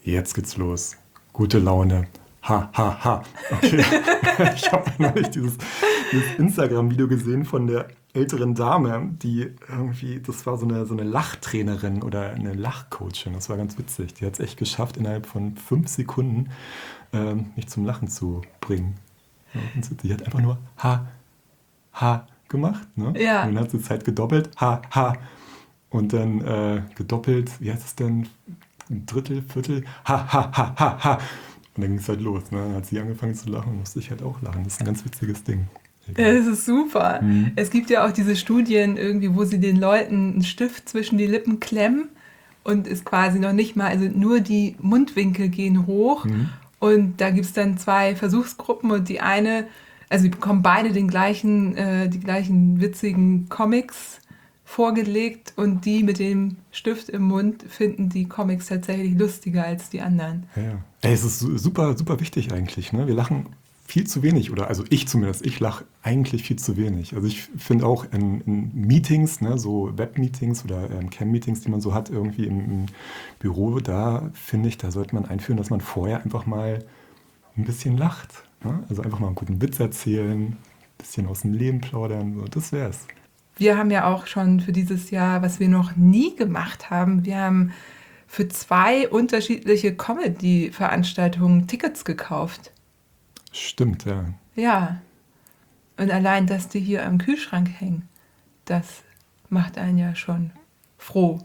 Jetzt geht's los. Gute Laune. Ha, ha, ha. Okay. Ich habe neulich dieses Instagram-Video gesehen von der älteren Dame, die irgendwie, das war so eine Lachtrainerin oder eine Lachcoachin. Das war ganz witzig. Die hat es echt geschafft, innerhalb von 5 Sekunden mich zum Lachen zu bringen. Ja, und die hat einfach nur ha, ha gemacht. Ne? Ja. Und dann hat sie Zeit gedoppelt. Ha, ha. Und dann gedoppelt, wie heißt es denn? Ein Drittel, Viertel, ha, ha, ha, ha, ha. Und dann ging es halt los. Ne? Dann hat sie angefangen zu lachen und musste ich halt auch lachen. Das ist ein ganz witziges Ding. Ja, das ist super. Mhm. Es gibt ja auch diese Studien irgendwie, wo sie den Leuten einen Stift zwischen die Lippen klemmen und ist quasi noch nicht mal, also nur die Mundwinkel gehen hoch. Und da gibt es dann 2 Versuchsgruppen und die eine, also die bekommen beide die gleichen witzigen Comics vorgelegt und die mit dem Stift im Mund finden die Comics tatsächlich lustiger als die anderen. Ja. Ey, es ist super, super wichtig eigentlich. Ne? Wir lachen viel zu wenig, oder also ich zumindest, ich lache eigentlich viel zu wenig. Also ich finde auch in Meetings, ne, so Web-Meetings oder Cam-Meetings, die man so hat irgendwie im Büro, da finde ich, da sollte man einführen, dass man vorher einfach mal ein bisschen lacht. Ne? Also einfach mal einen guten Witz erzählen, ein bisschen aus dem Leben plaudern, so, das wär's. Wir haben ja auch schon für dieses Jahr, was wir noch nie gemacht haben, wir haben für 2 unterschiedliche Comedy-Veranstaltungen Tickets gekauft. Stimmt, ja. Ja, und allein, dass die hier am Kühlschrank hängen, das macht einen ja schon froh.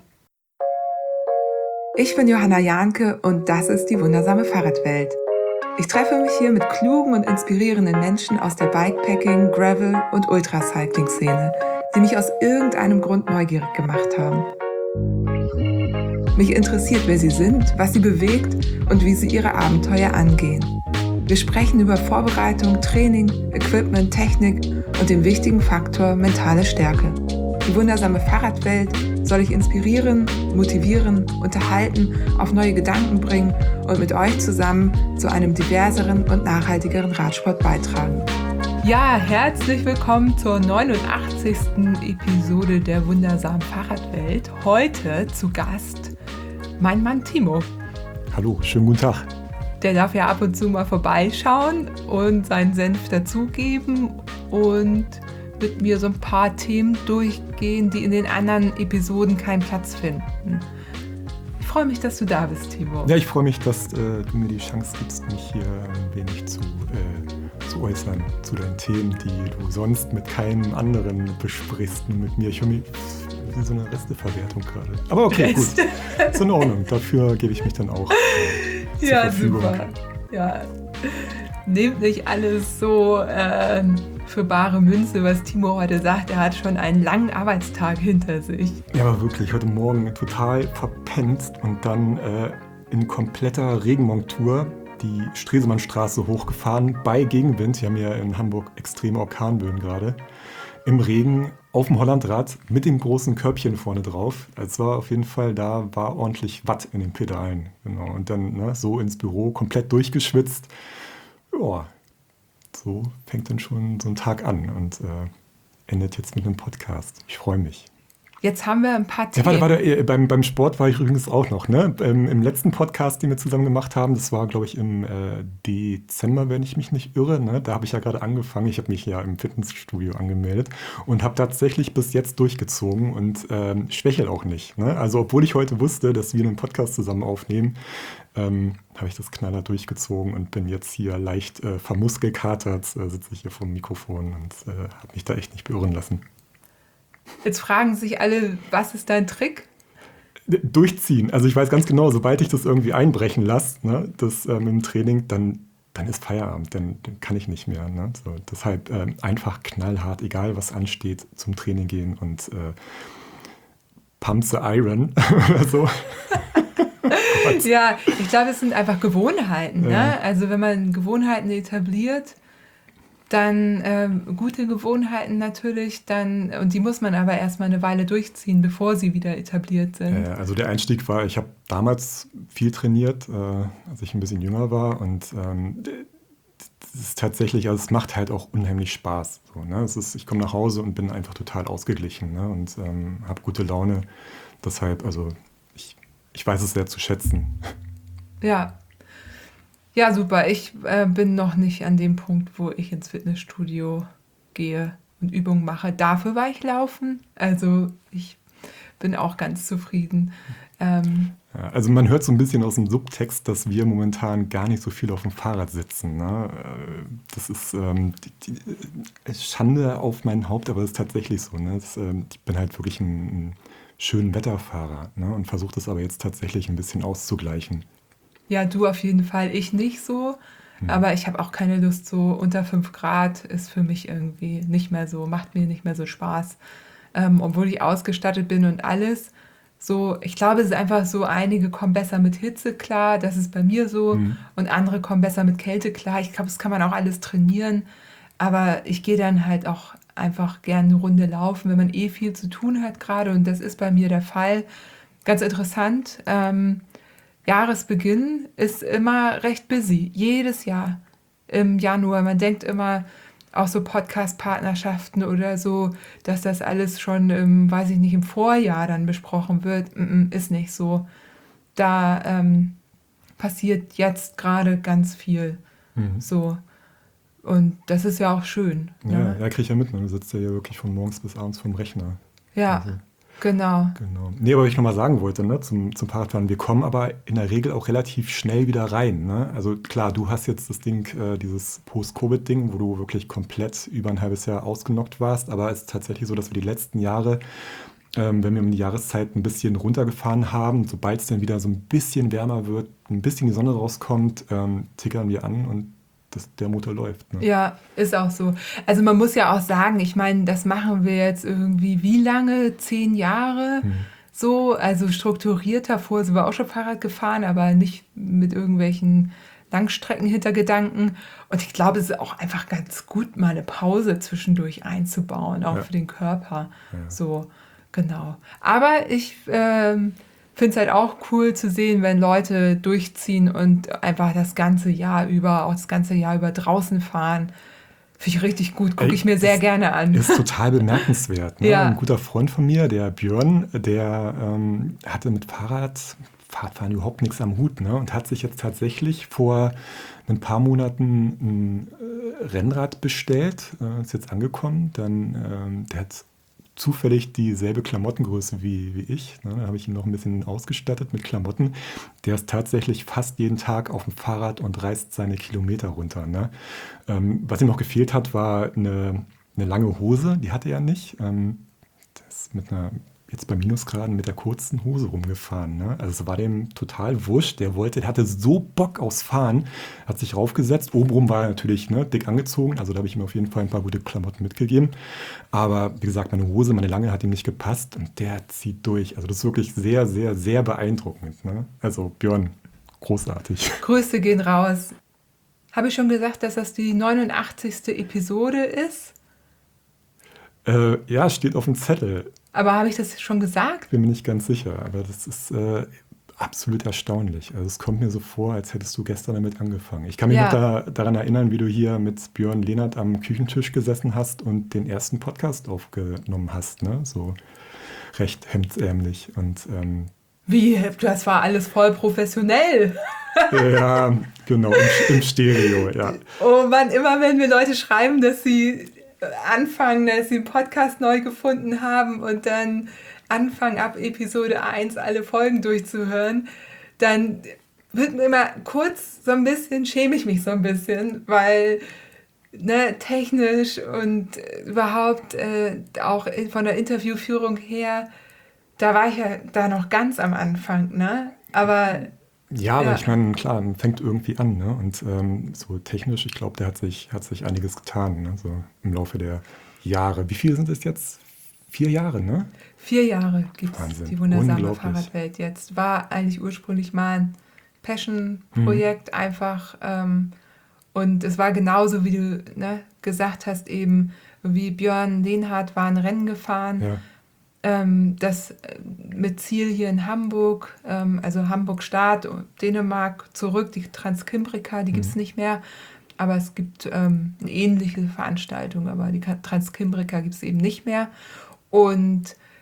Ich bin Johanna Jahnke und das ist die wundersame Fahrradwelt. Ich treffe mich hier mit klugen und inspirierenden Menschen aus der Bikepacking-, Gravel- und Ultracycling-Szene, die mich aus irgendeinem Grund neugierig gemacht haben. Mich interessiert, wer sie sind, was sie bewegt und wie sie ihre Abenteuer angehen. Wir sprechen über Vorbereitung, Training, Equipment, Technik und den wichtigen Faktor mentale Stärke. Die wundersame Fahrradwelt soll ich inspirieren, motivieren, unterhalten, auf neue Gedanken bringen und mit euch zusammen zu einem diverseren und nachhaltigeren Radsport beitragen. Ja, herzlich willkommen zur 89. Episode der wundersamen Fahrradwelt. Heute zu Gast mein Mann Timo. Hallo, schönen guten Tag. Der darf ja ab und zu mal vorbeischauen und seinen Senf dazugeben und mit mir so ein paar Themen durchgehen, die in den anderen Episoden keinen Platz finden. Ich freue mich, dass du da bist, Timo. Ja, ich freue mich, dass du mir die Chance gibst, mich hier ein wenig zu äußern zu deinen Themen, die du sonst mit keinem anderen besprichst, nur mit mir. Ich höre mich wie so eine Resteverwertung gerade. Aber okay, gut. Ist in Ordnung. Dafür gebe ich mich dann auch zur Verfügung. Super. Ja. Nehmt nicht alles so für bare Münze, was Timo heute sagt. Er hat schon einen langen Arbeitstag hinter sich. Ja, aber wirklich, heute Morgen total verpennt und dann in kompletter Regenmontur die Stresemannstraße hochgefahren bei Gegenwind. Wir haben ja in Hamburg extreme Orkanböen gerade. Im Regen auf dem Hollandrad mit dem großen Körbchen vorne drauf. Es war auf jeden Fall, da war ordentlich Watt in den Pedalen. Genau. Und dann so ins Büro, komplett durchgeschwitzt. Ja, so fängt dann schon so ein Tag an und endet jetzt mit einem Podcast. Ich freue mich. Jetzt haben wir ein paar Themen. Ja, warte, beim Sport war ich übrigens auch noch. Ne? Im letzten Podcast, den wir zusammen gemacht haben, das war, glaube ich, im Dezember, wenn ich mich nicht irre. Ne? Da habe ich ja gerade angefangen. Ich habe mich ja im Fitnessstudio angemeldet und habe tatsächlich bis jetzt durchgezogen und schwächel auch nicht. Ne? Also, obwohl ich heute wusste, dass wir einen Podcast zusammen aufnehmen, habe ich das knallhart durchgezogen und bin jetzt hier leicht vermuskelkatert, sitze ich hier vor dem Mikrofon und habe mich da echt nicht beirren lassen. Jetzt fragen sich alle, was ist dein Trick? Durchziehen. Also ich weiß ganz genau, sobald ich das irgendwie einbrechen lasse, ne, das im Training, dann ist Feierabend, dann kann ich nicht mehr. Ne? So, deshalb einfach knallhart, egal was ansteht, zum Training gehen und Pump the Iron oder so. Ja, ich glaube, es sind einfach Gewohnheiten. Ne? Ja. Also wenn man Gewohnheiten etabliert, dann gute Gewohnheiten natürlich, und die muss man aber erstmal eine Weile durchziehen, bevor sie wieder etabliert sind. Also der Einstieg war, ich habe damals viel trainiert, als ich ein bisschen jünger war und das ist tatsächlich, also es macht halt auch unheimlich Spaß. So, ne? Ich komme nach Hause und bin einfach total ausgeglichen, ne? Und habe gute Laune. Deshalb, also ich weiß es sehr zu schätzen. Ja. Ja, super. Ich bin noch nicht an dem Punkt, wo ich ins Fitnessstudio gehe und Übungen mache. Dafür war ich laufen. Also ich bin auch ganz zufrieden. Ähm, Ja, also man hört so ein bisschen aus dem Subtext, dass wir momentan gar nicht so viel auf dem Fahrrad sitzen. Ne? Das ist Schande auf mein Haupt, aber es ist tatsächlich so. Ne? Ich bin halt wirklich ein schönen Wetterfahrer, ne? Und versuche das aber jetzt tatsächlich ein bisschen auszugleichen. ja, du auf jeden Fall. Ich nicht so. Hm. Aber ich habe auch keine Lust. So unter 5 Grad ist für mich irgendwie nicht mehr so, macht mir nicht mehr so Spaß. Obwohl ich ausgestattet bin und alles. So, ich glaube, es ist einfach so, einige kommen besser mit Hitze klar, das ist bei mir so, Hm. und andere kommen besser mit Kälte klar. Ich glaube, das kann man auch alles trainieren, aber ich gehe dann halt auch einfach gerne eine Runde laufen, wenn man eh viel zu tun hat gerade, und das ist bei mir der Fall. Ganz interessant, Jahresbeginn ist immer recht busy, jedes Jahr im Januar. Man denkt immer, auch so Podcast-Partnerschaften oder so, dass das alles schon im, weiß ich nicht, im Vorjahr dann besprochen wird. Ist nicht so. Da passiert jetzt gerade ganz viel. Mhm. So. Und das ist ja auch schön. Ja, Ne? ja, kriege ich ja mit. Ne? Du sitzt ja hier wirklich von morgens bis abends vorm Rechner. Ja, Also, genau. genau. Nee, aber was ich nochmal sagen wollte, ne, zum Fahrradfahren, wir kommen aber in der Regel auch relativ schnell wieder rein. Ne? Also klar, du hast jetzt das Ding, dieses Post-Covid-Ding, wo du wirklich komplett über ein halbes Jahr ausgenockt warst, aber es ist tatsächlich so, dass wir die letzten Jahre, wenn wir um die Jahreszeit ein bisschen runtergefahren haben, sobald es dann wieder so ein bisschen wärmer wird, ein bisschen die Sonne rauskommt, tickern wir an und der Motor läuft. Ne? Ja, ist auch so. Also man muss ja auch sagen, ich meine, das machen wir jetzt irgendwie wie lange? 10 Jahre? Hm. So, also strukturiert. Davor sind wir auch schon Fahrrad gefahren, aber nicht mit irgendwelchen Langstreckenhintergedanken. Und ich glaube, es ist auch einfach ganz gut, mal eine Pause zwischendurch einzubauen, auch Ja, für den Körper. ja. So, genau. Aber ich finde es halt auch cool zu sehen, wenn Leute durchziehen und einfach das ganze Jahr über, auch das ganze Jahr über draußen fahren. Finde ich richtig gut, gucke ich Ey, mir sehr das gerne an. ist total bemerkenswert. Ne? Ein Ja, guter Freund von mir, der Björn, der hatte mit Fahrradfahren überhaupt nichts am Hut, ne? Und hat sich jetzt tatsächlich vor ein paar Monaten ein Rennrad bestellt, ist jetzt angekommen. Der hat zufällig dieselbe Klamottengröße wie ich. Ne? Da habe ich ihn noch ein bisschen ausgestattet mit Klamotten. Der ist tatsächlich fast jeden Tag auf dem Fahrrad und reißt seine Kilometer runter. Ne? Was ihm noch gefehlt hat, war eine lange Hose. Die hatte er nicht. Der ist jetzt bei Minusgraden mit der kurzen Hose rumgefahren. Ne? Also es war dem total wurscht. Der hatte so Bock aufs Fahren, hat sich raufgesetzt. Obenrum war er natürlich, ne, dick angezogen. Also da habe ich ihm auf jeden Fall ein paar gute Klamotten mitgegeben. Aber wie gesagt, meine Hose, meine lange, hat ihm nicht gepasst und der zieht durch. Also das ist wirklich sehr, sehr, sehr beeindruckend. Ne? Also Björn, großartig. Grüße gehen raus. Habe ich schon gesagt, dass das die 89. Episode ist? Ja, steht auf dem Zettel. Aber habe ich das schon gesagt? Bin mir nicht ganz sicher, aber das ist absolut erstaunlich. Also es kommt mir so vor, als hättest du gestern damit angefangen. Ich kann mich noch Ja, daran erinnern, wie du hier mit Björn Lehnert am Küchentisch gesessen hast und den ersten Podcast aufgenommen hast, ne? So recht hemdsärmlich. Und wie? Das war alles voll professionell. ja, genau, im Stereo, ja. Oh Mann, immer wenn mir Leute schreiben, dass sie anfangen, dass sie einen Podcast neu gefunden haben und dann anfangen, ab Episode 1 alle Folgen durchzuhören, dann wird mir immer kurz so ein bisschen, schäme ich mich so ein bisschen, weil ne, technisch und überhaupt auch von der Interviewführung her, da war ich ja da noch ganz am Anfang, ne? Aber Ja, aber ja, ich meine, klar, man fängt irgendwie an, ne? Und so technisch, ich glaube, hat sich einiges getan, ne? So im Laufe der Jahre. Wie viele sind es jetzt? 4 Jahre, ne? 4 Jahre gibt es Wahnsinn, die wundersame unglaublich. Fahrradwelt jetzt. War eigentlich ursprünglich mal ein Hm. Passion-Projekt einfach. Und es war genauso, wie du ne, gesagt hast, eben, wie Björn Lehnhardt war ein Rennen gefahren. Ja. Das mit Ziel hier in Hamburg, also Hamburg-Start, Dänemark zurück, die Transkimbrika, die gibt Hm. es nicht mehr. Aber es gibt eine ähnliche Veranstaltung, aber die Transkimbrika gibt es eben nicht mehr. Und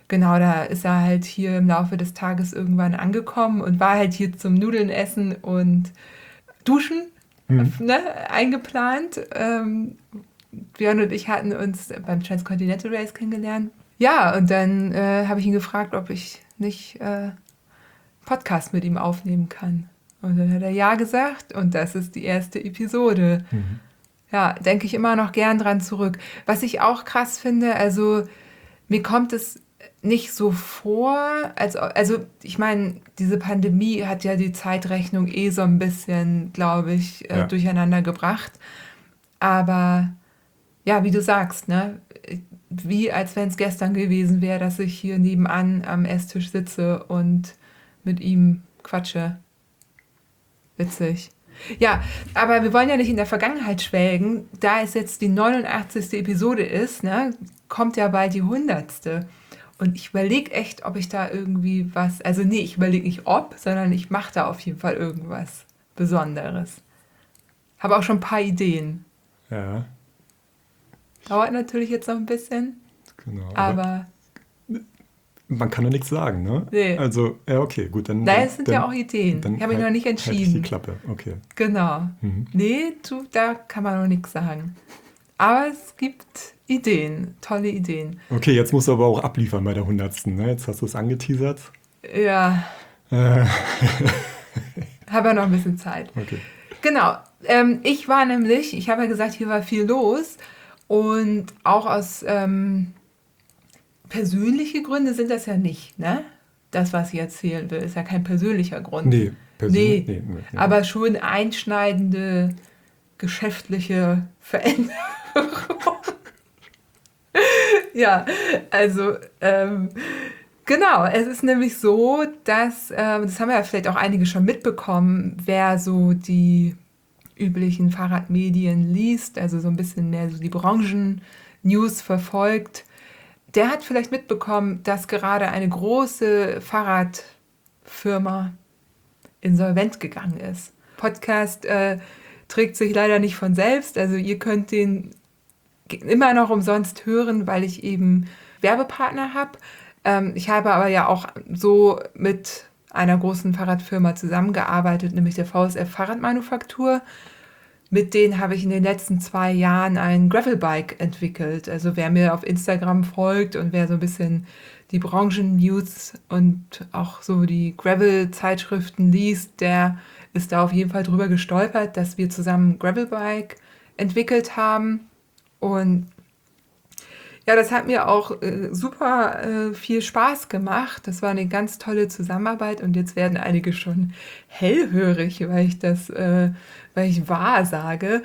genau, da ist er halt hier im Laufe des Tages irgendwann angekommen und war halt hier zum Nudeln essen und Duschen eingeplant. Björn und ich hatten uns beim Transcontinental Race kennengelernt. Ja, und dann habe ich ihn gefragt, ob ich nicht Podcast mit ihm aufnehmen kann. Und dann hat er ja gesagt und das ist die erste Episode. Ja, denke ich immer noch gern dran zurück. Was ich auch krass finde, also mir kommt es nicht so vor, also ich meine, diese Pandemie hat ja die Zeitrechnung so ein bisschen, glaube ich, durcheinander gebracht. Aber ja, wie du sagst, ne, wie als wenn es gestern gewesen wäre, dass ich hier nebenan am Esstisch sitze und mit ihm quatsche. Witzig. Ja, aber wir wollen ja nicht in der Vergangenheit schwelgen. Da es jetzt die 89. Episode ist, ne, kommt ja bald die 100. Und ich überlege echt, ob ich da irgendwie was, also nee, ich überlege nicht ob, sondern ich mache da auf jeden Fall irgendwas Besonderes. Habe auch schon ein paar Ideen. Ja. Dauert natürlich jetzt noch ein bisschen, Genau. aber Man kann ja nichts sagen, ne? Nee. Also, ja, okay, gut. Nein, es sind ja auch Ideen. Dann Ich habe mich noch nicht Halt ich entschieden. die Klappe, okay. Genau. Nee, da kann man noch nichts sagen. Aber es gibt Ideen, tolle Ideen. Okay, jetzt musst du aber auch abliefern bei der 100. Ne? Jetzt hast du es angeteasert. Ja. Habe ja noch ein bisschen Zeit. Okay. Genau. Ich habe ja gesagt, hier war viel los. Und auch aus persönliche Gründe sind das ja nicht, ne? Das, was ich erzählen will, ist ja kein persönlicher Grund. Nee, persönlich. Nee. Nee. Aber schon einschneidende geschäftliche Veränderung. Ja, also genau, es ist nämlich so, dass, das haben ja vielleicht auch einige schon mitbekommen, wer so die üblichen Fahrradmedien liest, also so ein bisschen mehr so die Branchen-News verfolgt, der hat vielleicht mitbekommen, dass gerade eine große Fahrradfirma insolvent gegangen ist. Podcast trägt sich leider nicht von selbst, also ihr könnt den immer noch umsonst hören, weil ich eben Werbepartner habe. Ich habe aber ja auch so mit einer großen Fahrradfirma zusammengearbeitet, nämlich der VSF Fahrradmanufaktur. Mit denen habe ich in den letzten 2 Jahren ein Gravelbike entwickelt. Also wer mir auf Instagram folgt und wer so ein bisschen die Branchen-News und auch so die Gravel-Zeitschriften liest, der ist da auf jeden Fall drüber gestolpert, dass wir zusammen ein Gravelbike entwickelt haben. Und ja, das hat mir auch super viel Spaß gemacht. Das war eine ganz tolle Zusammenarbeit und jetzt werden einige schon hellhörig, weil ich wahr sage.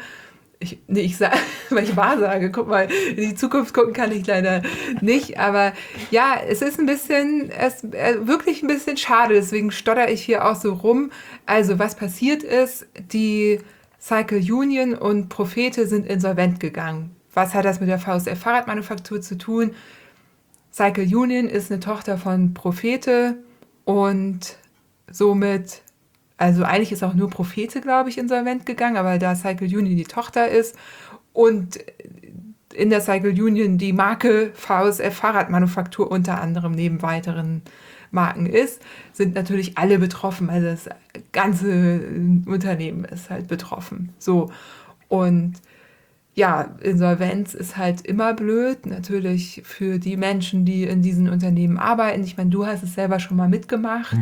Weil ich wahr sage. Guck mal, in die Zukunft gucken kann ich leider nicht. Aber ja, es ist wirklich ein bisschen schade. Deswegen stotter ich hier auch so rum. Also was passiert ist, die Cycle Union und Profete sind insolvent gegangen. Was hat das mit der VSF Fahrradmanufaktur zu tun? Cycle Union ist eine Tochter von Profete und somit, also eigentlich ist auch nur Profete, glaube ich, insolvent gegangen, aber da Cycle Union die Tochter ist und in der Cycle Union die Marke VSF Fahrradmanufaktur unter anderem neben weiteren Marken ist, sind natürlich alle betroffen. Also das ganze Unternehmen ist halt betroffen. So, und ja, Insolvenz ist halt immer blöd, natürlich für die Menschen, die in diesen Unternehmen arbeiten. Ich meine, du hast es selber schon mal mitgemacht.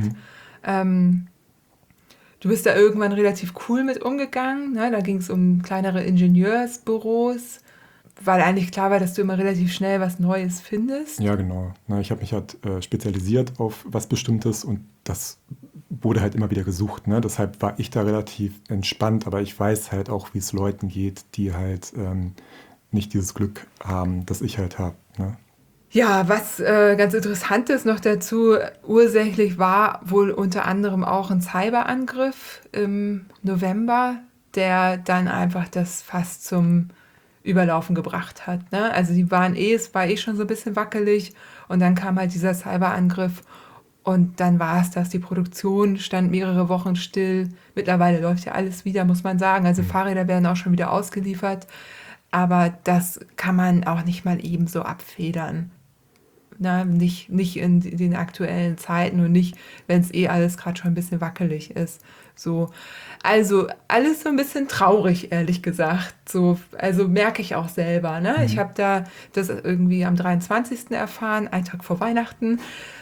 Du bist da irgendwann relativ cool mit umgegangen. Ne? Da ging es um kleinere Ingenieursbüros, weil eigentlich klar war, dass du immer relativ schnell was Neues findest. Ja, genau. Ich habe mich halt spezialisiert auf was Bestimmtes und das wurde halt immer wieder gesucht. Ne? Deshalb war ich da relativ entspannt, aber ich weiß halt auch, wie es Leuten geht, die halt nicht dieses Glück haben, das ich halt habe. Ne? Ja, was ganz interessant ist noch dazu, ursächlich war wohl unter anderem auch ein Cyberangriff im November, der dann einfach das fast zum Überlaufen gebracht hat. Ne? Also es war schon so ein bisschen wackelig und dann kam halt dieser Cyberangriff und dann war es das. Die Produktion stand mehrere Wochen still. Mittlerweile läuft ja alles wieder, muss man sagen. Also Fahrräder werden auch schon wieder ausgeliefert. Aber das kann man auch nicht mal eben so abfedern. ne? Nicht in den aktuellen Zeiten und nicht, wenn es alles gerade schon ein bisschen wackelig ist. So. Also alles so ein bisschen traurig, ehrlich gesagt. So, also merke ich auch selber. Ne? Ich habe da das irgendwie am 23. erfahren, einen Tag vor Weihnachten.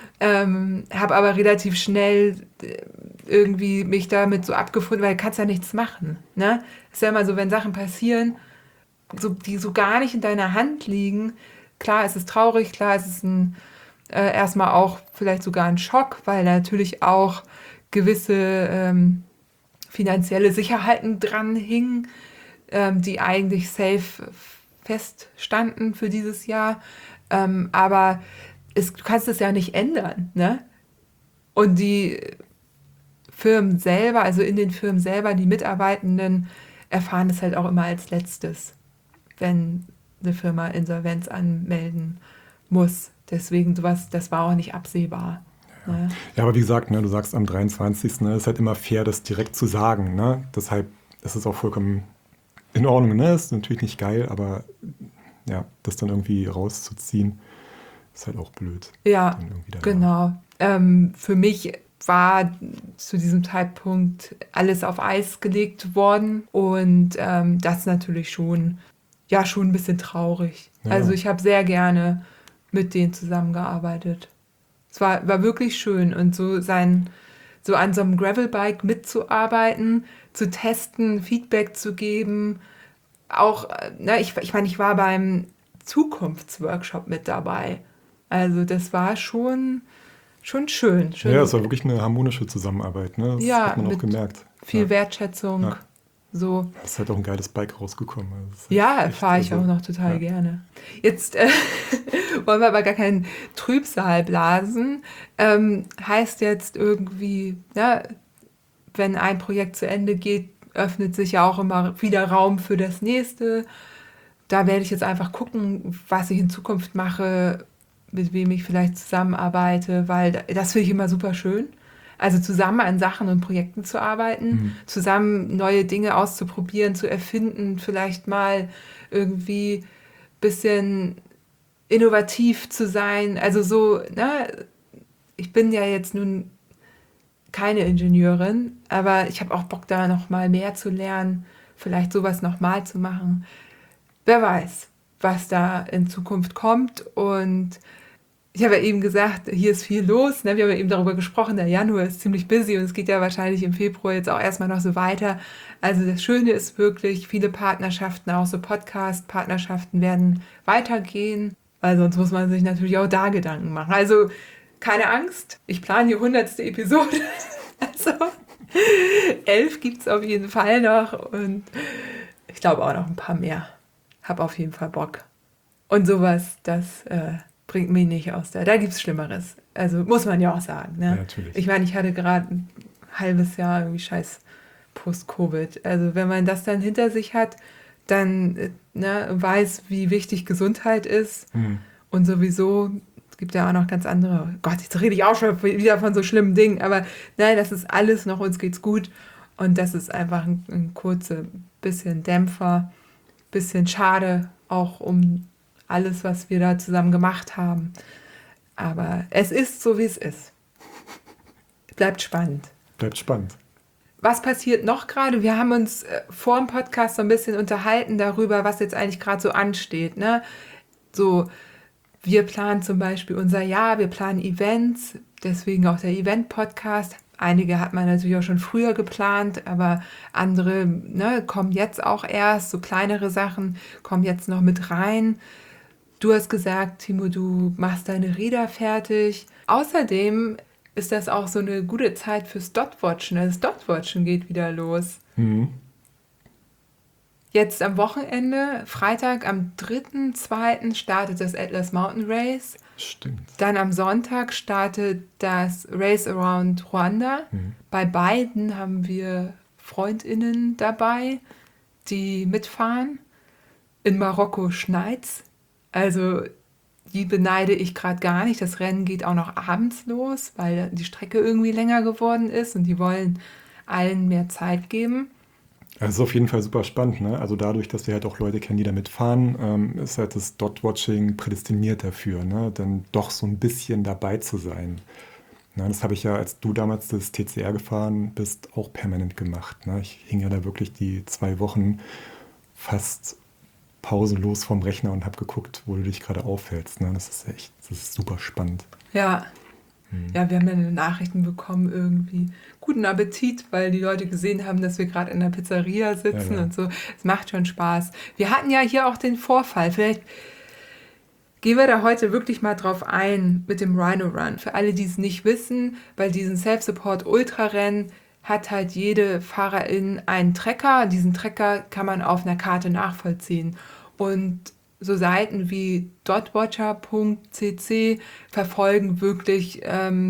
Habe aber relativ schnell irgendwie mich damit so abgefunden, weil du kannst ja nichts machen. Ne? Ist ja immer so, wenn Sachen passieren, so, die so gar nicht in deiner Hand liegen. Klar, es ist traurig, klar, es ist erstmal auch vielleicht sogar ein Schock, weil natürlich auch gewisse finanzielle Sicherheiten dran hingen, die eigentlich safe feststanden für dieses Jahr. Aber du kannst es ja nicht ändern. Ne? Und die Firmen selber, also in den Firmen selber, die Mitarbeitenden erfahren es halt auch immer als letztes, wenn eine Firma Insolvenz anmelden muss. Deswegen sowas, das war auch nicht absehbar. Ja, Ne? ja, aber wie gesagt, ne, du sagst am 23. Ne, ist halt immer fair, das direkt zu sagen. Ne? Deshalb ist es auch vollkommen in Ordnung. Ne? Ist natürlich nicht geil, aber ja, das dann irgendwie rauszuziehen, ist halt auch blöd. Ja, Dann irgendwie danach. genau. Für mich war zu diesem Zeitpunkt alles auf Eis gelegt worden und das natürlich schon ein bisschen traurig. Ja. Also ich habe sehr gerne mit denen zusammengearbeitet. Es war wirklich schön und so an so einem Gravelbike mitzuarbeiten, zu testen, Feedback zu geben. Auch, ich meine, ich war beim Zukunftsworkshop mit dabei. Also das war schon schön. Ja, es war wirklich eine harmonische Zusammenarbeit. Ne? Das Ja, hat man auch mit gemerkt. viel Wertschätzung. Ja. So. Es ist halt auch ein geiles Bike rausgekommen. Also es ist Ja, echt, fahre ich also, auch noch total ja. gerne. Jetzt wollen wir aber gar keinen Trübsal blasen. Heißt jetzt irgendwie, ja, wenn ein Projekt zu Ende geht, öffnet sich ja auch immer wieder Raum für das nächste. Da werde ich jetzt einfach gucken, was ich in Zukunft mache, mit wem ich vielleicht zusammenarbeite, weil das finde ich immer super schön. Also zusammen an Sachen und Projekten zu arbeiten, zusammen neue Dinge auszuprobieren, zu erfinden, vielleicht mal irgendwie ein bisschen innovativ zu sein. Also so, ne, ich bin ja jetzt nun keine Ingenieurin, aber ich habe auch Bock, da noch mal mehr zu lernen, vielleicht sowas noch mal zu machen. Wer weiß, was da in Zukunft kommt. Und ich habe ja eben gesagt, hier ist viel los. Ne? Wir haben ja eben darüber gesprochen, der Januar ist ziemlich busy und es geht ja wahrscheinlich im Februar jetzt auch erstmal noch so weiter. Also das Schöne ist wirklich, viele Partnerschaften, auch so Podcast-Partnerschaften werden weitergehen, weil sonst muss man sich natürlich auch da Gedanken machen. Also keine Angst, ich plane die 100. Episode. Also 11 gibt es auf jeden Fall noch und ich glaube auch noch ein paar mehr. Hab auf jeden Fall Bock. Und sowas, das bringt mich nicht aus da gibt es Schlimmeres. Also muss man ja auch sagen. Ne? Ja, natürlich. Ich meine, ich hatte gerade ein halbes Jahr irgendwie scheiß Post-Covid. Also wenn man das dann hinter sich hat, dann weiß, wie wichtig Gesundheit ist. Und sowieso, es gibt ja auch noch ganz andere, Gott, jetzt rede ich auch schon wieder von so schlimmen Dingen, aber nein, das ist alles noch, uns geht's gut. Und das ist einfach ein kurzer bisschen Dämpfer, bisschen schade, auch um alles, was wir da zusammen gemacht haben. Aber es ist so, wie es ist. Bleibt spannend. Bleibt spannend. Was passiert noch gerade? Wir haben uns vor dem Podcast so ein bisschen unterhalten darüber, was jetzt eigentlich gerade so ansteht. Ne? So, wir planen zum Beispiel unser Jahr, wir planen Events, deswegen auch der Event-Podcast. Einige hat man natürlich auch schon früher geplant, aber andere kommen jetzt auch erst. So kleinere Sachen kommen jetzt noch mit rein. Du hast gesagt, Timo, du machst deine Räder fertig. Außerdem ist das auch so eine gute Zeit fürs Dotwatchen. Das Dotwatchen geht wieder los. Jetzt am Wochenende, Freitag am 3.2. startet das Atlas Mountain Race. Stimmt. Dann am Sonntag startet das Race Around Rwanda. Bei beiden haben wir FreundInnen dabei, die mitfahren. In Marokko schneit's. Also die beneide ich gerade gar nicht. Das Rennen geht auch noch abends los, weil die Strecke irgendwie länger geworden ist und die wollen allen mehr Zeit geben. Es ist auf jeden Fall super spannend, ne? Also dadurch, dass wir halt auch Leute kennen, die damit fahren, ist halt das Dot-Watching prädestiniert dafür, ne? Dann doch so ein bisschen dabei zu sein. Na, das habe ich ja, als du damals das TCR gefahren bist, auch permanent gemacht. Ne? Ich hing ja da wirklich die 2 Wochen fast pausenlos vorm Rechner und habe geguckt, wo du dich gerade aufhältst. Ne? Das ist super spannend. Ja, ja, wir haben dann Nachrichten bekommen irgendwie. Guten Appetit, weil die Leute gesehen haben, dass wir gerade in der Pizzeria Ja, sitzen ja. und so. Es macht schon Spaß. Wir hatten ja hier auch den Vorfall. Vielleicht gehen wir da heute wirklich mal drauf ein mit dem Rhino Run. Für alle, die es nicht wissen, bei diesen Self-Support-Ultrarennen hat halt jede Fahrerin einen Tracker. Diesen Tracker kann man auf einer Karte nachvollziehen. Und so Seiten wie dotwatcher.cc verfolgen wirklich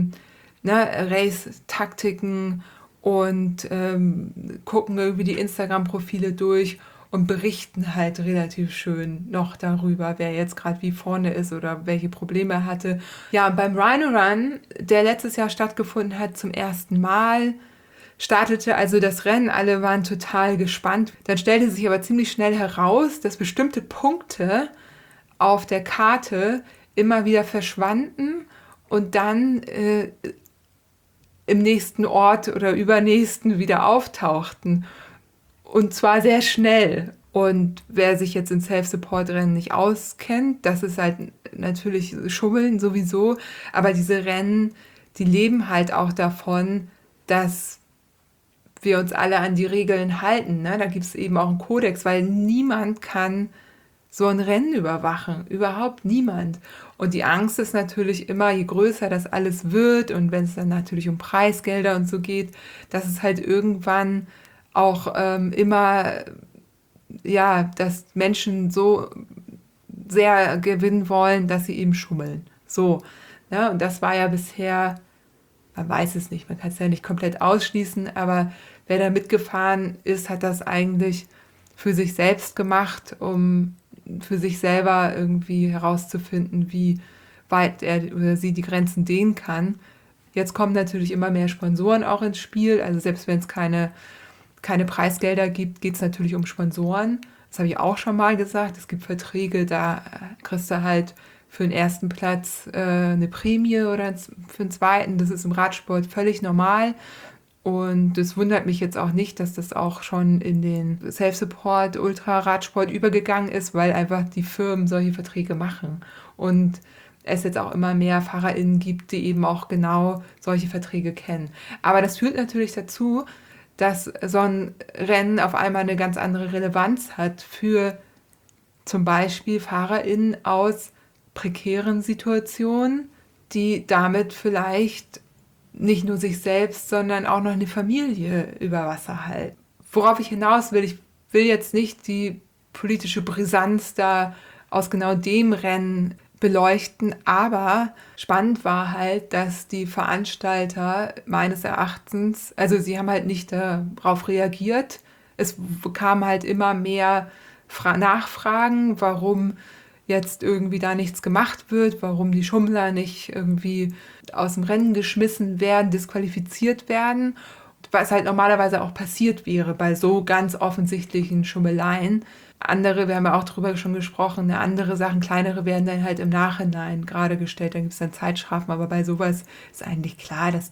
Race-Taktiken und gucken irgendwie die Instagram-Profile durch und berichten halt relativ schön noch darüber, wer jetzt gerade wie vorne ist oder welche Probleme er hatte. Ja, und beim Rhino Run, der letztes Jahr stattgefunden hat, zum ersten Mal, startete also das Rennen, alle waren total gespannt. Dann stellte sich aber ziemlich schnell heraus, dass bestimmte Punkte auf der Karte immer wieder verschwanden und dann im nächsten Ort oder übernächsten wieder auftauchten. Und zwar sehr schnell. Und wer sich jetzt in Self-Support-Rennen nicht auskennt, das ist halt natürlich Schummeln sowieso. Aber diese Rennen, die leben halt auch davon, dass wir uns alle an die Regeln halten. Ne? Da gibt es eben auch einen Kodex, weil niemand kann so ein Rennen überwachen. Überhaupt niemand. Und die Angst ist natürlich immer, je größer das alles wird und wenn es dann natürlich um Preisgelder und so geht, dass es halt irgendwann auch immer, ja, dass Menschen so sehr gewinnen wollen, dass sie eben schummeln. So, ne? Und das war ja bisher, man weiß es nicht, man kann es ja nicht komplett ausschließen, aber wer da mitgefahren ist, hat das eigentlich für sich selbst gemacht, um für sich selber irgendwie herauszufinden, wie weit er oder sie die Grenzen dehnen kann. Jetzt kommen natürlich immer mehr Sponsoren auch ins Spiel, also selbst wenn es keine Preisgelder gibt, geht es natürlich um Sponsoren. Das habe ich auch schon mal gesagt. Es gibt Verträge, da kriegst du halt für den ersten Platz eine Prämie oder für den zweiten. Das ist im Radsport völlig normal. Und es wundert mich jetzt auch nicht, dass das auch schon in den Self-Support, Ultra-Radsport übergegangen ist, weil einfach die Firmen solche Verträge machen. Und es jetzt auch immer mehr FahrerInnen gibt, die eben auch genau solche Verträge kennen. Aber das führt natürlich dazu, dass so ein Rennen auf einmal eine ganz andere Relevanz hat für zum Beispiel FahrerInnen aus prekären Situationen, die damit vielleicht nicht nur sich selbst, sondern auch noch eine Familie über Wasser halten. Worauf ich hinaus will, ich will jetzt nicht die politische Brisanz da aus genau dem Rennen beleuchten, aber spannend war halt, dass die Veranstalter meines Erachtens, also sie haben halt nicht darauf reagiert. Es kamen halt immer mehr Nachfragen, warum jetzt irgendwie da nichts gemacht wird, warum die Schummler nicht irgendwie aus dem Rennen geschmissen werden, disqualifiziert werden, was halt normalerweise auch passiert wäre bei so ganz offensichtlichen Schummeleien. Andere, wir haben ja auch drüber schon gesprochen, andere Sachen, kleinere werden dann halt im Nachhinein gerade gestellt, dann gibt es dann Zeitstrafen, aber bei sowas ist eigentlich klar, dass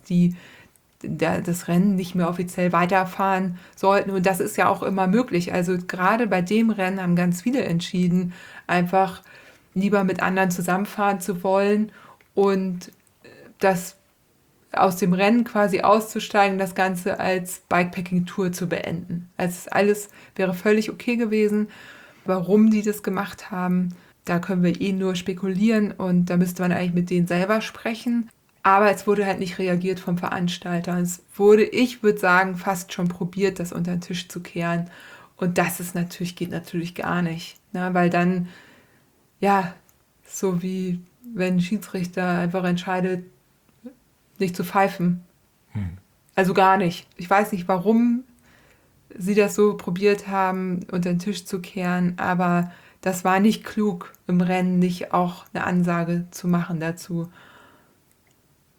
das Rennen nicht mehr offiziell weiterfahren sollten und das ist ja auch immer möglich. Also gerade bei dem Rennen haben ganz viele entschieden, einfach lieber mit anderen zusammenfahren zu wollen und das aus dem Rennen quasi auszusteigen, das Ganze als Bikepacking-Tour zu beenden. Also alles wäre völlig okay gewesen. Warum die das gemacht haben, da können wir nur spekulieren und da müsste man eigentlich mit denen selber sprechen. Aber es wurde halt nicht reagiert vom Veranstalter. Es wurde, ich würde sagen, fast schon probiert, das unter den Tisch zu kehren. Und das geht natürlich gar nicht. Ne? Weil dann, ja, so wie wenn ein Schiedsrichter einfach entscheidet, nicht zu pfeifen. Also gar nicht. Ich weiß nicht, warum sie das so probiert haben, unter den Tisch zu kehren, aber das war nicht klug, im Rennen nicht auch eine Ansage zu machen dazu.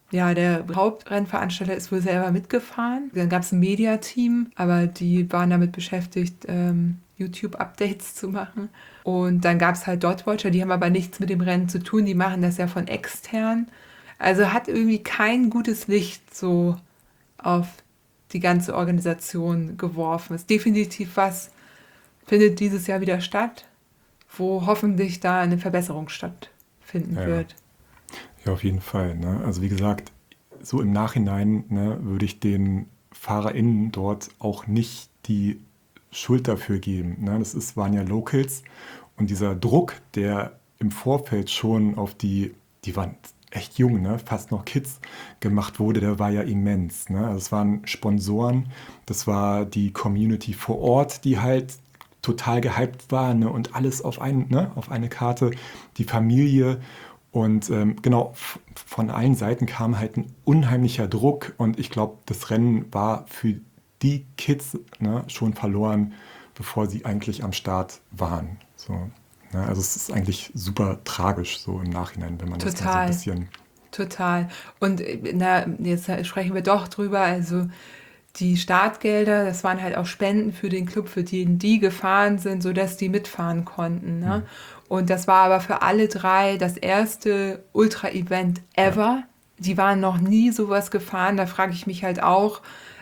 Ja, der Hauptrennveranstalter ist wohl selber mitgefahren. Dann gab es ein Mediateam, aber die waren damit beschäftigt, YouTube-Updates zu machen. Und dann gab es halt Dotwatcher, die haben aber nichts mit dem Rennen zu tun, die machen das ja von extern. Also hat irgendwie kein gutes Licht so auf die ganze Organisation geworfen. Ist definitiv was, findet dieses Jahr wieder statt, wo hoffentlich da eine Verbesserung stattfinden wird. Ja, auf jeden Fall. Ne? Also wie gesagt, so im Nachhinein, ne, würde ich den FahrerInnen dort auch nicht die Schuld dafür geben. Ne? Waren ja Locals und dieser Druck, der im Vorfeld schon auf die waren echt jung, ne? Fast noch Kids gemacht wurde, der war ja immens. Ne? Also es waren Sponsoren, das war die Community vor Ort, die halt total gehypt war, ne? Und alles auf eine Karte, die Familie. Und genau, von allen Seiten kam halt ein unheimlicher Druck und ich glaube, das Rennen war für die Kids, ne, schon verloren, bevor sie eigentlich am Start waren. So, ne? Also es ist eigentlich super tragisch so im Nachhinein, wenn man das mal so ein bisschen... Total. Und jetzt sprechen wir doch drüber, also die Startgelder, das waren halt auch Spenden für den Club, für den die gefahren sind, sodass die mitfahren konnten. Ne? Und das war aber für alle drei das erste Ultra-Event ever. Ja. Die waren noch nie sowas gefahren. Da frage ich mich halt auch,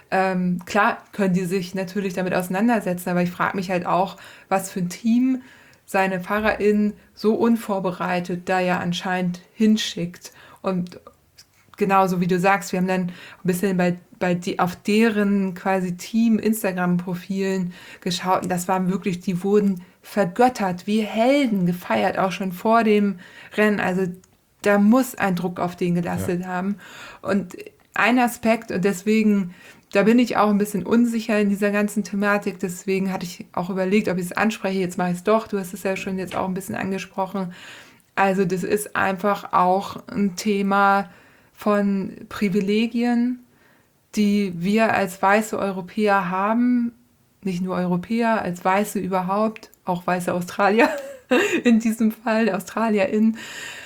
klar können die sich natürlich damit auseinandersetzen, aber ich frage mich halt auch, was für ein Team seine FahrerInnen so unvorbereitet da ja anscheinend hinschickt. Und genauso wie du sagst, wir haben dann ein bisschen auf deren quasi Team-Instagram-Profilen geschaut und das waren wirklich, die wurden vergöttert, wie Helden gefeiert, auch schon vor dem Rennen. Also da muss ein Druck auf den gelastet haben. Und ein Aspekt, und deswegen, da bin ich auch ein bisschen unsicher in dieser ganzen Thematik, deswegen hatte ich auch überlegt, ob ich es anspreche, jetzt mache ich es doch, du hast es ja schon jetzt auch ein bisschen angesprochen. Also das ist einfach auch ein Thema von Privilegien, die wir als weiße Europäer haben, nicht nur Europäer, als Weiße überhaupt, auch weiße Australier in diesem Fall, AustralierInnen.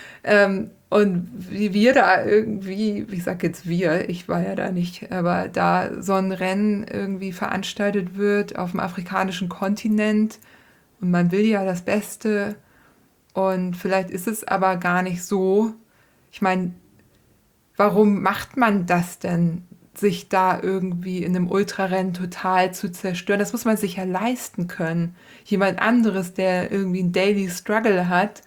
Und wie wir da irgendwie, ich sag jetzt wir, ich war ja da nicht, aber da so ein Rennen irgendwie veranstaltet wird auf dem afrikanischen Kontinent und man will ja das Beste und vielleicht ist es aber gar nicht so. Ich meine, warum macht man das denn, sich da irgendwie in einem Ultrarennen total zu zerstören? Das muss man sich ja leisten können. Jemand anderes, der irgendwie einen Daily Struggle hat,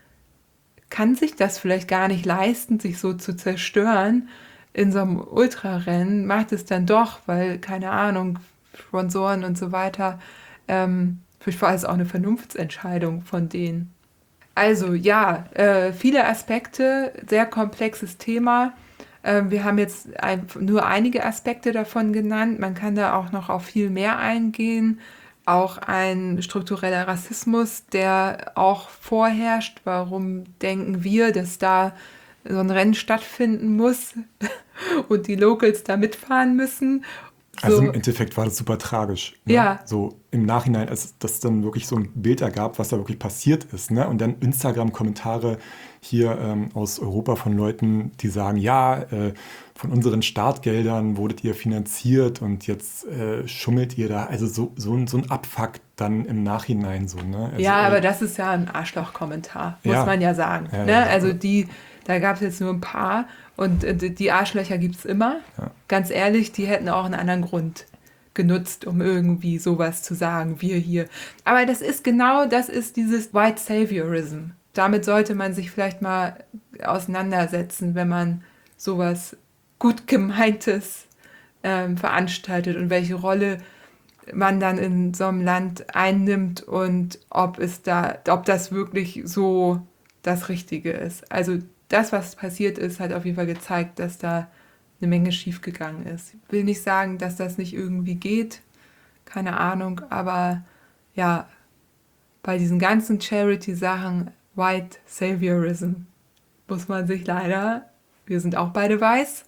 kann sich das vielleicht gar nicht leisten, sich so zu zerstören in so einem Ultrarennen, macht es dann doch, weil, keine Ahnung, Sponsoren und so weiter, vielleicht war es auch eine Vernunftsentscheidung von denen. Also ja, viele Aspekte, sehr komplexes Thema. Wir haben jetzt nur einige Aspekte davon genannt. Man kann da auch noch auf viel mehr eingehen. Auch ein struktureller Rassismus, der auch vorherrscht. Warum denken wir, dass da so ein Rennen stattfinden muss und die Locals da mitfahren müssen? Also im Endeffekt war das super tragisch. Ne? Ja. So im Nachhinein, als das dann wirklich so ein Bild ergab, was da wirklich passiert ist. Ne? Und dann Instagram-Kommentare hier aus Europa von Leuten, die sagen, ja, von unseren Startgeldern wurdet ihr finanziert und jetzt schummelt ihr da. Also so ein Abfuck dann im Nachhinein. So, ne? Also, ja, aber das ist ja ein Arschloch-Kommentar, muss man ja sagen. Ja, ne? ja, also da gab es jetzt nur ein paar und die Arschlöcher gibt es immer. Ja. Ganz ehrlich, die hätten auch einen anderen Grund genutzt, um irgendwie sowas zu sagen, wir hier. Aber das ist dieses White Saviorism. Damit sollte man sich vielleicht mal auseinandersetzen, wenn man sowas gut gemeintes veranstaltet und welche Rolle man dann in so einem Land einnimmt und ob das wirklich so das Richtige ist. Also das, was passiert ist, hat auf jeden Fall gezeigt, dass da eine Menge schiefgegangen ist. Ich will nicht sagen, dass das nicht irgendwie geht, keine Ahnung, aber ja, bei diesen ganzen Charity-Sachen, White Saviorism, muss man sich leider, wir sind auch beide weiß,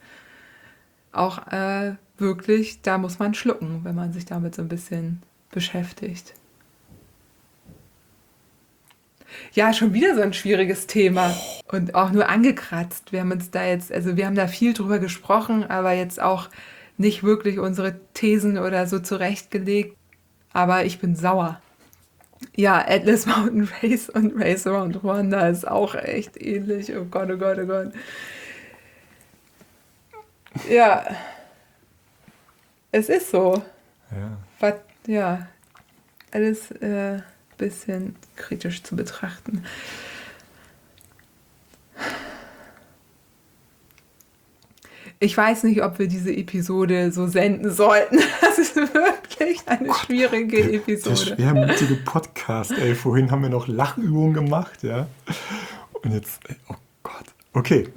auch wirklich, da muss man schlucken, wenn man sich damit so ein bisschen beschäftigt. Ja, schon wieder so ein schwieriges Thema und auch nur angekratzt. Wir haben uns da jetzt, also wir haben da viel drüber gesprochen, aber jetzt auch nicht wirklich unsere Thesen oder so zurechtgelegt. Aber ich bin sauer. Ja, Atlas Mountain Race und Race Around Rwanda ist auch echt ähnlich. Oh Gott, oh Gott, oh Gott. Ja, es ist so. Ja. Ja, alles bisschen kritisch zu betrachten. Ich weiß nicht, ob wir diese Episode so senden sollten. Das ist wirklich eine schwierige Episode. Der schwermütige Podcast, ey. Vorhin haben wir noch Lachübungen gemacht, ja. Und jetzt, ey, oh Gott. Okay.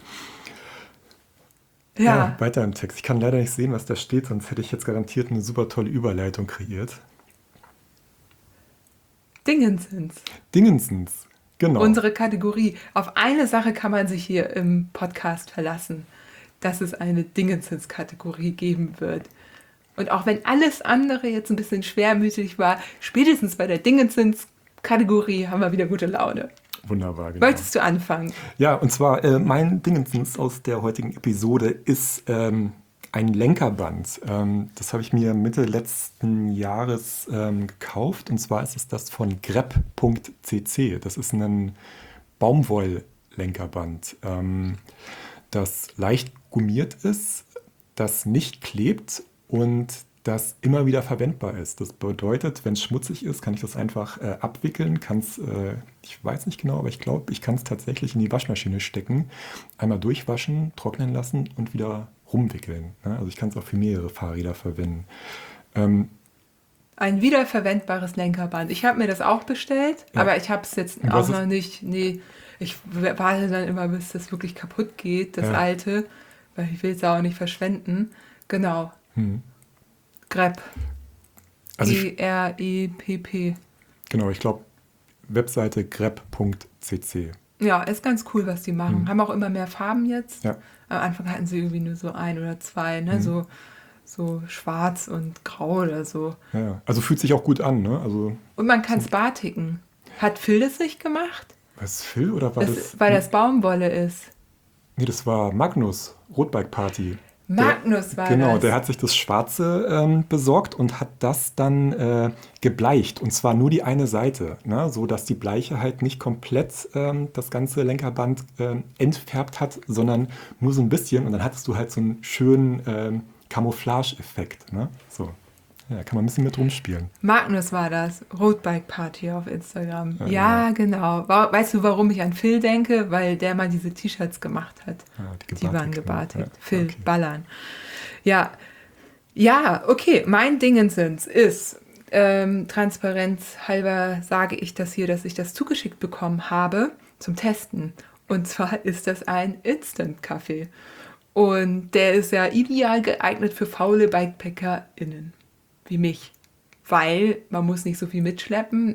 Ja, weiter im Text. Ich kann leider nicht sehen, was da steht, sonst hätte ich jetzt garantiert eine super tolle Überleitung kreiert. Dingensens, genau. Unsere Kategorie. Auf eine Sache kann man sich hier im Podcast verlassen, dass es eine Dingensens-Kategorie geben wird. Und auch wenn alles andere jetzt ein bisschen schwermütig war, spätestens bei der Dingensens-Kategorie haben wir wieder gute Laune. Wunderbar, genau. Möchtest du anfangen? Ja, und zwar mein Dingensens aus der heutigen Episode ist ein Lenkerband. Das habe ich mir Mitte letzten Jahres gekauft. Und zwar ist es das von grep.cc. Das ist ein Baumwolllenkerband, das leicht gummiert ist, das nicht klebt und das immer wieder verwendbar ist. Das bedeutet, wenn es schmutzig ist, kann ich das einfach abwickeln, ich weiß nicht genau, aber ich glaube, ich kann es tatsächlich in die Waschmaschine stecken, einmal durchwaschen, trocknen lassen und wieder rumwickeln. Ne? Also ich kann es auch für mehrere Fahrräder verwenden. Ein wiederverwendbares Lenkerband. Ich habe mir das auch bestellt, Ja. aber ich habe es jetzt auch noch nicht. Nee, ich warte dann immer, bis das wirklich kaputt geht, das Ja. alte, weil ich will es auch nicht verschwenden. Genau. Grep. Also Grepp. Genau, ich glaube, Webseite grep.cc. Ja, ist ganz cool, was die machen. Haben auch immer mehr Farben jetzt. Ja. Am Anfang hatten sie irgendwie nur so ein oder zwei, ne? So schwarz und grau oder so. Ja. Also fühlt sich auch gut an, ne? Also, Und man kann es batiken. Hat Phil das nicht gemacht? was, Phil oder war das? Weil das Baumwolle ist. Nee, das war Magnus, Roadbike Party. Magnus war Genau, das. der hat sich das Schwarze besorgt und hat das dann gebleicht. Und zwar nur die eine Seite, ne? So dass die Bleiche halt nicht komplett das ganze Lenkerband entfärbt hat, sondern nur so ein bisschen. Und dann hattest du halt so einen schönen Camouflage-Effekt. Ne? So. Ja, kann man ein bisschen mit rumspielen. Magnus war das. Roadbike Party auf Instagram. Ja, Ja, genau. Weißt du, warum ich an Phil denke? Weil der mal diese T-Shirts gemacht hat. Ja, Die waren gebartigt. Ja, Phil, okay. Ballern. Ja. Ja, okay. Mein Dingensens ist, Transparenz halber sage ich das hier, dass ich das zugeschickt bekommen habe zum Testen. Und zwar ist das ein Instant-Kaffee. Und der ist ja ideal geeignet für faule BikePackerInnen. Wie mich. Weil man muss nicht so viel mitschleppen.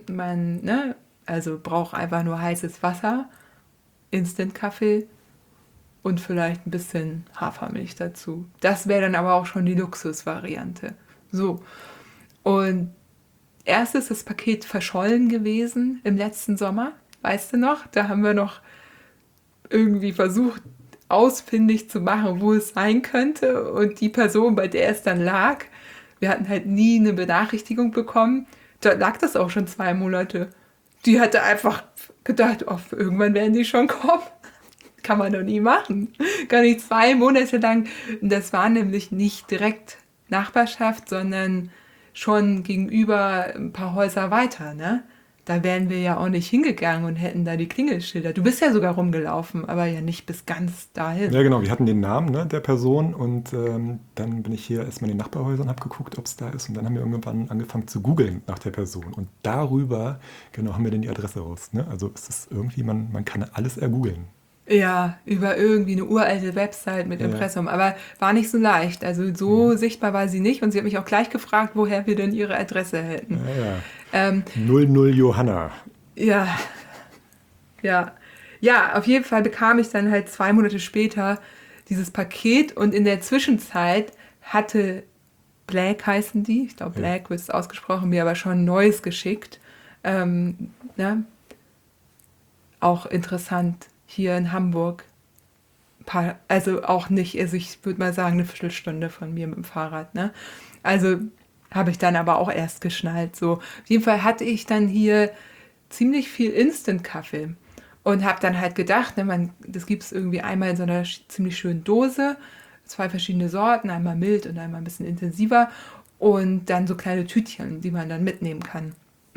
Also braucht einfach nur heißes Wasser, Instant-Kaffee und vielleicht ein bisschen Hafermilch dazu. Das wäre dann aber auch schon die Luxusvariante. So. Und erst ist das Paket verschollen gewesen im letzten Sommer. Weißt du noch? Da haben wir noch irgendwie versucht, ausfindig zu machen, wo es sein könnte. Und die Person, bei der es dann lag, wir hatten halt nie eine Benachrichtigung bekommen. Da lag das auch schon 2 Monate. Die hatte einfach gedacht, oh, irgendwann werden die schon kommen. Kann man doch nie machen. Gar nicht 2 Monate lang. Das war nämlich nicht direkt Nachbarschaft, sondern schon gegenüber ein paar Häuser weiter, ne? Da wären wir ja auch nicht hingegangen und hätten da die Klingelschilder. Du bist ja sogar rumgelaufen, aber ja nicht bis ganz dahin. Ja, genau. Wir hatten den Namen, ne, der Person und dann bin ich hier erstmal in den Nachbarhäusern, habe geguckt, ob es da ist und dann haben wir irgendwann angefangen zu googeln nach der Person und darüber, genau, haben wir dann die Adresse raus. Ne? Also es ist irgendwie, man kann alles ergoogeln. Ja, über irgendwie eine uralte Website mit Impressum, aber war nicht so leicht. Also so sichtbar war sie nicht und sie hat mich auch gleich gefragt, woher wir denn ihre Adresse hätten. Ja. 00 Johanna. Ja. Ja, auf jeden Fall bekam ich dann halt 2 Monate später dieses Paket und in der Zwischenzeit hatte Black, heißen die, ich glaube Black wird es ausgesprochen, mir aber schon ein neues geschickt. auch interessant hier in Hamburg. Also auch nicht, also ich würde mal sagen, eine Viertelstunde von mir mit dem Fahrrad, ne? Also habe ich dann aber auch erst geschnallt. So. Auf jeden Fall hatte ich dann hier ziemlich viel Instant-Kaffee und habe dann halt gedacht, ne, das gibt es irgendwie einmal in so einer ziemlich schönen Dose, 2 verschiedene Sorten, einmal mild und einmal ein bisschen intensiver und dann so kleine Tütchen, die man dann mitnehmen kann.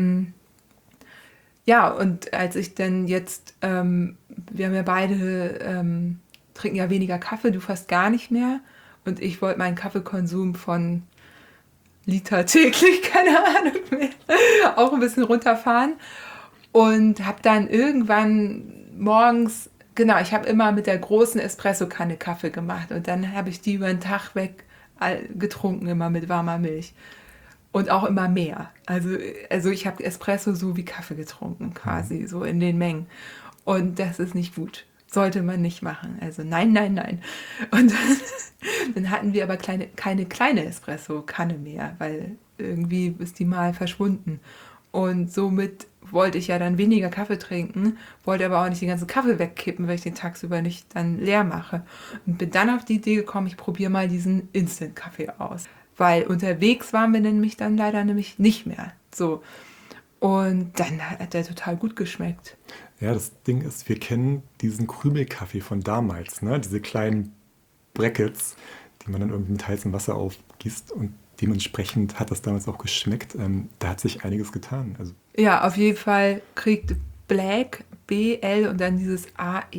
Ja, und als ich dann jetzt, wir haben ja beide, trinken ja weniger Kaffee, du fast gar nicht mehr und ich wollte meinen Kaffeekonsum von Liter täglich, keine Ahnung mehr, auch ein bisschen runterfahren und habe dann irgendwann morgens, genau, ich habe immer mit der großen Espressokanne Kaffee gemacht und dann habe ich die über den Tag weg getrunken, immer mit warmer Milch und auch immer mehr. Also ich habe Espresso so wie Kaffee getrunken quasi, so in den Mengen und das ist nicht gut. Sollte man nicht machen. Also nein. Und dann hatten wir aber keine kleine Espresso-Kanne mehr, weil irgendwie ist die mal verschwunden. Und somit wollte ich ja dann weniger Kaffee trinken, wollte aber auch nicht den ganzen Kaffee wegkippen, weil ich den tagsüber nicht dann leer mache. Und bin dann auf die Idee gekommen, ich probiere mal diesen Instant-Kaffee aus. Weil unterwegs waren wir nämlich dann leider nämlich nicht mehr. So. Und dann hat der total gut geschmeckt. Ja, das Ding ist, wir kennen diesen Krümelkaffee von damals, ne? Diese kleinen Brackets, die man dann irgendwie mit heißem Wasser aufgießt und dementsprechend hat das damals auch geschmeckt. Da hat sich einiges getan. Also ja, auf jeden Fall kriegt Black, B-L und dann dieses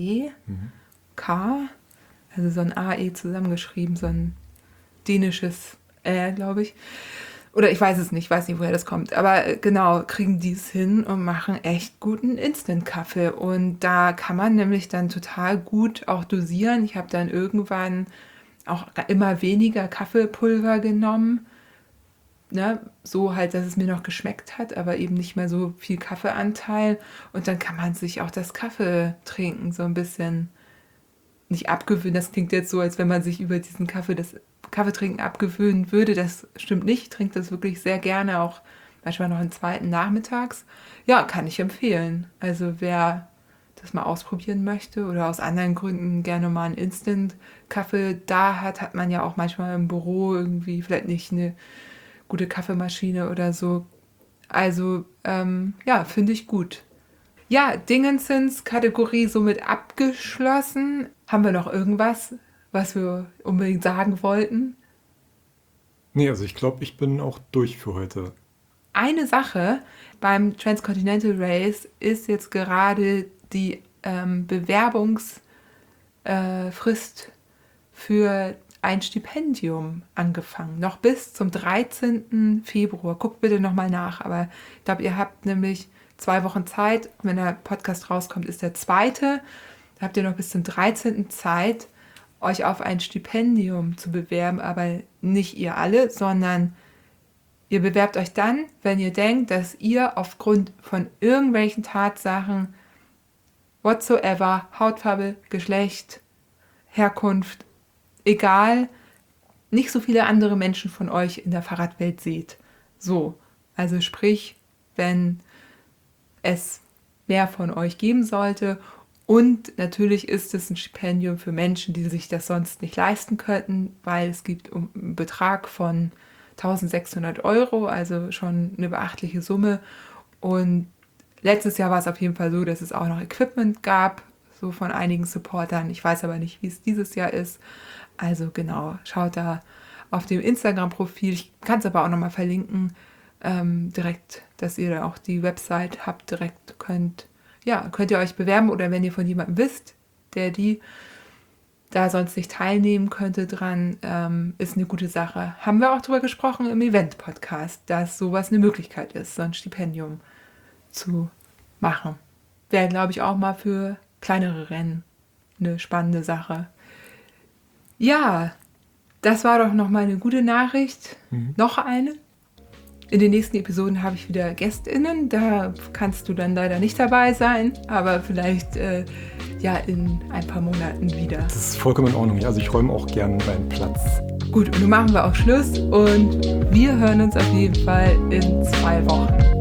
A-E-K, also so ein A-E zusammengeschrieben, so ein dänisches glaube ich. Oder ich weiß nicht, woher das kommt. Aber genau, kriegen die es hin und machen echt guten Instant-Kaffee. Und da kann man nämlich dann total gut auch dosieren. Ich habe dann irgendwann auch immer weniger Kaffeepulver genommen. Ne? So halt, dass es mir noch geschmeckt hat, aber eben nicht mehr so viel Kaffeeanteil. Und dann kann man sich auch das Kaffee trinken so ein bisschen nicht abgewöhnen. Das klingt jetzt so, als wenn man sich über diesen Kaffeetrinken abgewöhnen würde. Das stimmt nicht. Ich trinke das wirklich sehr gerne, auch manchmal noch einen zweiten nachmittags. Ja, kann ich empfehlen. Also wer das mal ausprobieren möchte oder aus anderen Gründen gerne mal einen Instant-Kaffee da hat man ja auch manchmal im Büro irgendwie vielleicht nicht eine gute Kaffeemaschine oder so. Also, ja, finde ich gut. Ja, Dingensens Kategorie somit abgeschlossen. Haben wir noch irgendwas, was wir unbedingt sagen wollten? nee, also ich glaube, ich bin auch durch für heute. Eine Sache beim Transcontinental Race ist jetzt gerade die Bewerbungsfrist für ein Stipendium angefangen. Noch bis zum 13. Februar. Guckt bitte nochmal nach. Aber ich glaube, ihr habt nämlich 2 Wochen Zeit. Wenn der Podcast rauskommt, ist der 2. Da habt ihr noch bis zum 13. Zeit, euch auf ein Stipendium zu bewerben. Aber nicht ihr alle, sondern ihr bewerbt euch dann, wenn ihr denkt, dass ihr aufgrund von irgendwelchen Tatsachen whatsoever, Hautfarbe, Geschlecht, Herkunft, egal, nicht so viele andere Menschen von euch in der Fahrradwelt seht. So, also sprich, wenn es mehr von euch geben sollte. Und natürlich ist es ein Stipendium für Menschen, die sich das sonst nicht leisten könnten, weil es gibt einen Betrag von 1.600 €, also schon eine beachtliche Summe. Und letztes Jahr war es auf jeden Fall so, dass es auch noch Equipment gab, so von einigen Supportern. Ich weiß aber nicht, wie es dieses Jahr ist. Also genau, schaut da auf dem Instagram-Profil. Ich kann es aber auch nochmal verlinken, direkt, dass ihr da auch die Website habt, direkt könnt ihr euch bewerben oder wenn ihr von jemandem wisst, der die da sonst nicht teilnehmen könnte dran, ist eine gute Sache. Haben wir auch drüber gesprochen im Event-Podcast, dass sowas eine Möglichkeit ist, so ein Stipendium zu machen. Wäre, glaube ich, auch mal für kleinere Rennen eine spannende Sache. Ja, das war doch nochmal eine gute Nachricht. Noch eine. In den nächsten Episoden habe ich wieder GästInnen. Da kannst du dann leider nicht dabei sein, aber vielleicht in ein paar Monaten wieder. Das ist vollkommen in Ordnung. Also ich räume auch gerne meinen Platz. Gut, und nun machen wir auch Schluss und wir hören uns auf jeden Fall in 2 Wochen.